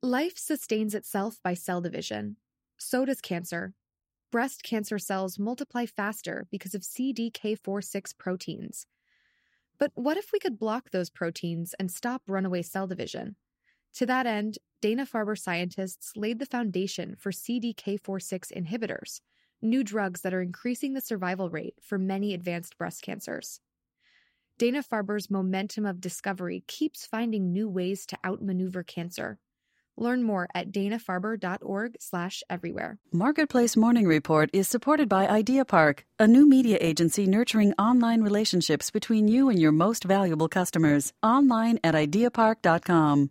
Life sustains itself by cell division. So does cancer. Breast cancer cells multiply faster because of CDK4/6 proteins. But what if we could block those proteins and stop runaway cell division? To that end, Dana-Farber scientists laid the foundation for CDK4/6 inhibitors, new drugs that are increasing the survival rate for many advanced breast cancers. Dana-Farber's momentum of discovery keeps finding new ways to outmaneuver cancer. Learn more at danafarber.org/everywhere. Marketplace Morning Report is supported by Idea Park, a new media agency nurturing online relationships between you and your most valuable customers. Online at ideapark.com.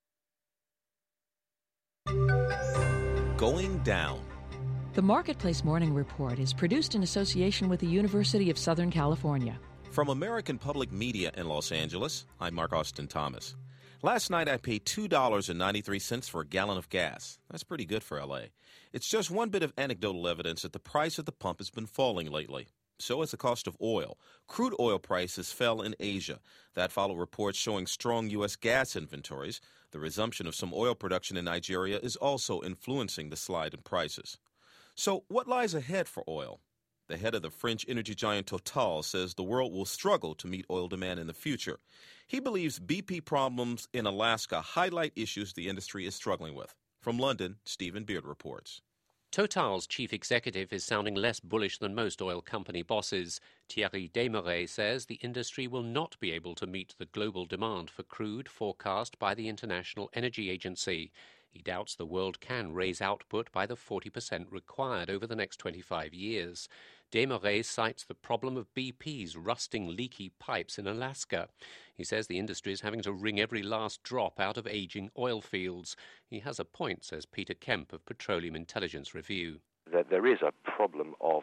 Going down. The Marketplace Morning Report is produced in association with the University of Southern California. From American Public Media in Los Angeles, I'm Mark Austin Thomas. Last night I paid $2.93 for a gallon of gas. That's pretty good for L.A. It's just one bit of anecdotal evidence that the price at the pump has been falling lately. So has the cost of oil. Crude oil prices fell in Asia. That followed reports showing strong U.S. gas inventories. The resumption of some oil production in Nigeria is also influencing the slide in prices. So what lies ahead for oil? The head of the French energy giant Total says the world will struggle to meet oil demand in the future. He believes BP problems in Alaska highlight issues the industry is struggling with. From London, Stephen Beard reports. Total's chief executive is sounding less bullish than most oil company bosses. Thierry Desmarais says the industry will not be able to meet the global demand for crude forecast by the International Energy Agency. He doubts the world can raise output by the 40% required over the next 25 years. Desmarais cites the problem of BP's rusting, leaky pipes in Alaska. He says the industry is having to wring every last drop out of aging oil fields. He has a point, says Peter Kemp of Petroleum Intelligence Review. That there is a problem of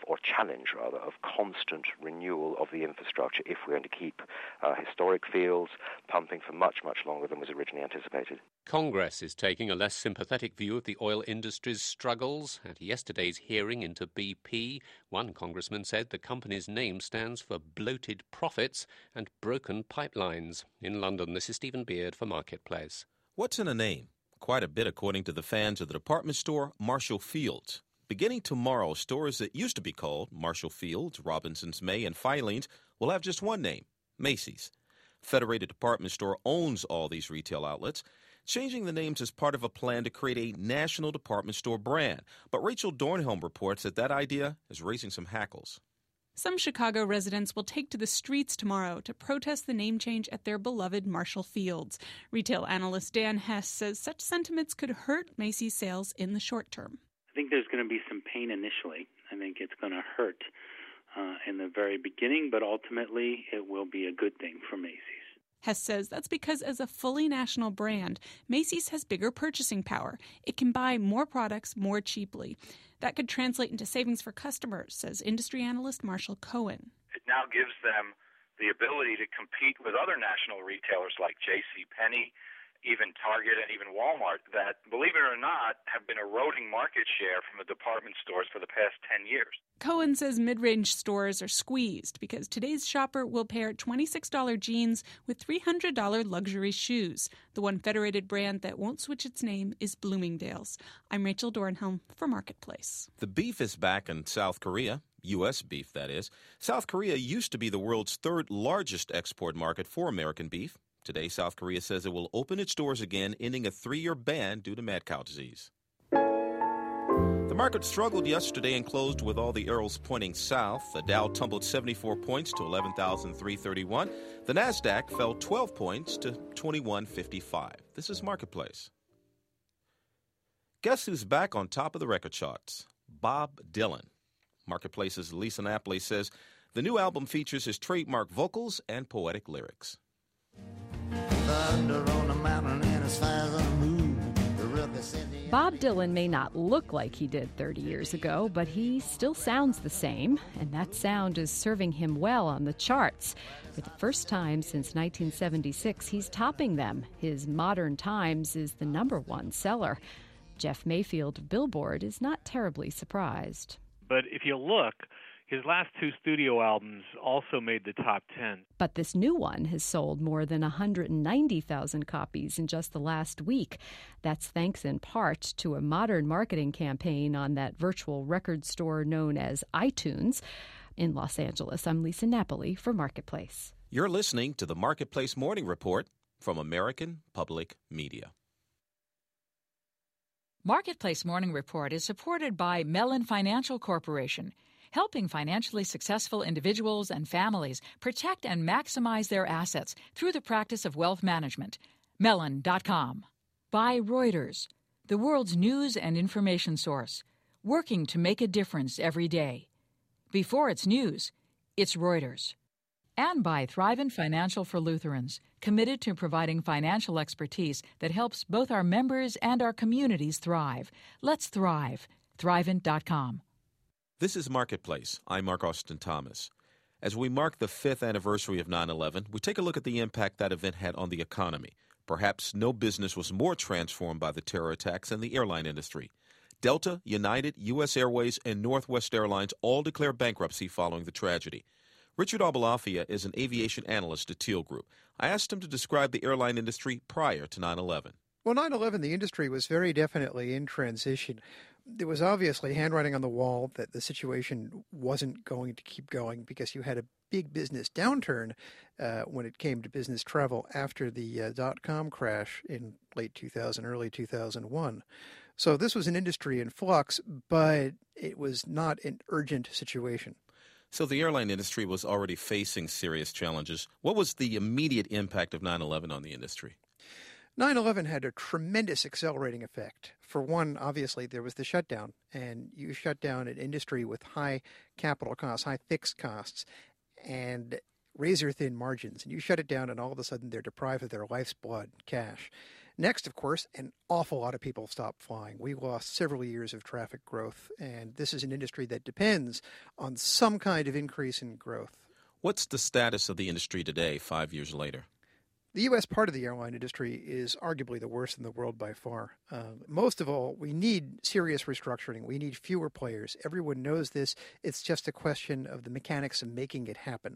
constant renewal of the infrastructure if we're going to keep historic fields pumping for much, much longer than was originally anticipated. Congress is taking a less sympathetic view of the oil industry's struggles. At yesterday's hearing into BP, one congressman said the company's name stands for bloated profits and broken pipelines. In London, this is Stephen Beard for Marketplace. What's in a name? Quite a bit, according to the fans of the department store Marshall Field's. Beginning tomorrow, stores that used to be called Marshall Field's, Robinson's May, and Filene's will have just one name, Macy's. Federated Department Store owns all these retail outlets. Changing the names is part of a plan to create a national department store brand. But Rachel Dornhelm reports that idea is raising some hackles. Some Chicago residents will take to the streets tomorrow to protest the name change at their beloved Marshall Field's. Retail analyst Dan Hess says such sentiments could hurt Macy's sales in the short term. I think there's going to be some pain initially. I think it's going to hurt in the very beginning, but ultimately it will be a good thing for Macy's. Hess says that's because as a fully national brand, Macy's has bigger purchasing power. It can buy more products more cheaply. That could translate into savings for customers, says industry analyst Marshall Cohen. It now gives them the ability to compete with other national retailers like JCPenney, even Target and even Walmart, that, believe it or not, have been eroding market share from the department stores for the past 10 years. Cohen says mid-range stores are squeezed because today's shopper will pair $26 jeans with $300 luxury shoes. The one Federated brand that won't switch its name is Bloomingdale's. I'm Rachel Dornhelm for Marketplace. The beef is back in South Korea. U.S. beef, that is. South Korea used to be the world's third largest export market for American beef. Today, South Korea says it will open its doors again, ending a 3-year ban due to mad cow disease. The market struggled yesterday and closed with all the arrows pointing south. The Dow tumbled 74 points to 11,331. The Nasdaq fell 12 points to 2155. This is Marketplace. Guess who's back on top of the record charts? Bob Dylan. Marketplace's Lisa Napoli says the new album features his trademark vocals and poetic lyrics. Bob Dylan may not look like he did 30 years ago, but he still sounds the same, and that sound is serving him well on the charts. For the first time since 1976, he's topping them. His Modern Times is the #1 seller. Jeff Mayfield of Billboard is not terribly surprised. But if you look, His last 2 studio albums also made the top 10. But this new one has sold more than 190,000 copies in just the last week. That's thanks in part to a modern marketing campaign on that virtual record store known as iTunes. In Los Angeles, I'm Lisa Napoli for Marketplace. You're listening to the Marketplace Morning Report from American Public Media. Marketplace Morning Report is supported by Mellon Financial Corporation, helping financially successful individuals and families protect and maximize their assets through the practice of wealth management. Mellon.com. By Reuters, the world's news and information source, working to make a difference every day. Before it's news, it's Reuters. And by Thrivent Financial for Lutherans, committed to providing financial expertise that helps both our members and our communities thrive. Let's thrive. Thrivent.com. This is Marketplace. I'm Mark Austin Thomas. As we mark the 5th anniversary of 9/11, we take a look at the impact that event had on the economy. Perhaps no business was more transformed by the terror attacks than the airline industry. Delta, United, U.S. Airways, and Northwest Airlines all declared bankruptcy following the tragedy. Richard Abulafia is an aviation analyst at Teal Group. I asked him to describe the airline industry prior to 9/11. Well, 9/11, the industry was very definitely in transition. There was obviously handwriting on the wall that the situation wasn't going to keep going because you had a big business downturn when it came to business travel after the dot-com crash in late 2000, early 2001. So this was an industry in flux, but it was not an urgent situation. So the airline industry was already facing serious challenges. What was the immediate impact of 9/11 on the industry? 9/11 had a tremendous accelerating effect. For one, obviously, there was the shutdown, and you shut down an industry with high capital costs, high fixed costs, and razor-thin margins. And you shut it down, and all of a sudden they're deprived of their life's blood, cash. Next, of course, an awful lot of people stopped flying. We lost several years of traffic growth, and this is an industry that depends on some kind of increase in growth. What's the status of the industry today, 5 years later? The U.S. part of the airline industry is arguably the worst in the world by far. Most of all, we need serious restructuring. We need fewer players. Everyone knows this. It's just a question of the mechanics of making it happen.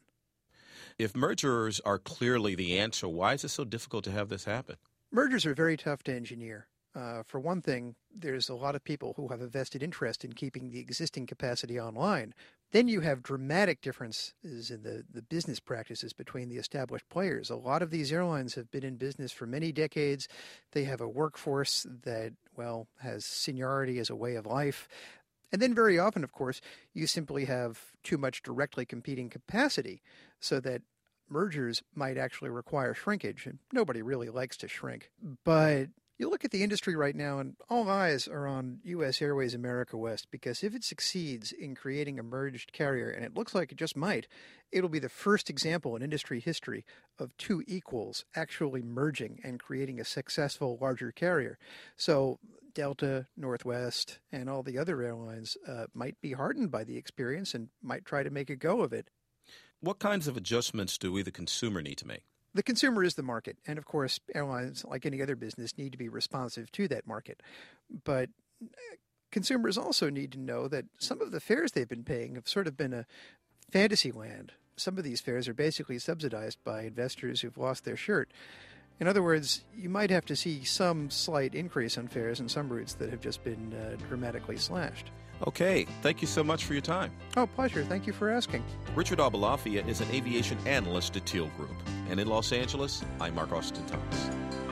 If mergers are clearly the answer, why is it so difficult to have this happen? Mergers are very tough to engineer. For one thing, there's a lot of people who have a vested interest in keeping the existing capacity online. Then you have dramatic differences in the business practices between the established players. A lot of these airlines have been in business for many decades. They have a workforce that, well, has seniority as a way of life. And then very often, of course, you simply have too much directly competing capacity so that mergers might actually require shrinkage, and nobody really likes to shrink. But you look at the industry right now, and all eyes are on U.S. Airways America West, because if it succeeds in creating a merged carrier, and it looks like it just might, it'll be the first example in industry history of two equals actually merging and creating a successful larger carrier. So Delta, Northwest, and all the other airlines might be hardened by the experience and might try to make a go of it. What kinds of adjustments do we, the consumer, need to make? The consumer is the market. And, of course, airlines, like any other business, need to be responsive to that market. But consumers also need to know that some of the fares they've been paying have sort of been a fantasy land. Some of these fares are basically subsidized by investors who've lost their shirt. In other words, you might have to see some slight increase on fares in some routes that have just been dramatically slashed. Okay, thank you so much for your time. Oh, pleasure. Thank you for asking. Richard Abulafia is an aviation analyst at Teal Group. And in Los Angeles, I'm Mark Austin Thomas.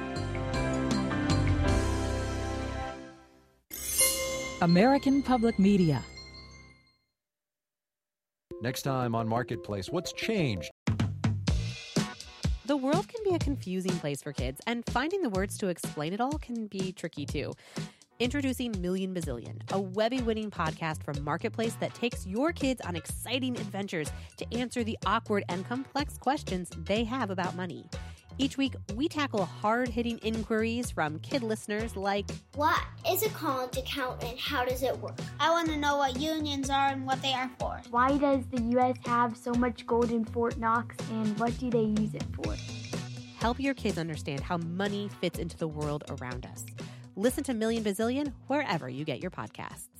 American Public Media. Next time on Marketplace, what's changed? The world can be a confusing place for kids, and finding the words to explain it all can be tricky too. Introducing Million Bazillion, a Webby-winning podcast from Marketplace that takes your kids on exciting adventures to answer the awkward and complex questions they have about money. Each week, we tackle hard-hitting inquiries from kid listeners like, what is a college account and how does it work? I want to know what unions are and what they are for. Why does the U.S. have so much gold in Fort Knox, and what do they use it for? Help your kids understand how money fits into the world around us. Listen to Million Bazillion wherever you get your podcasts.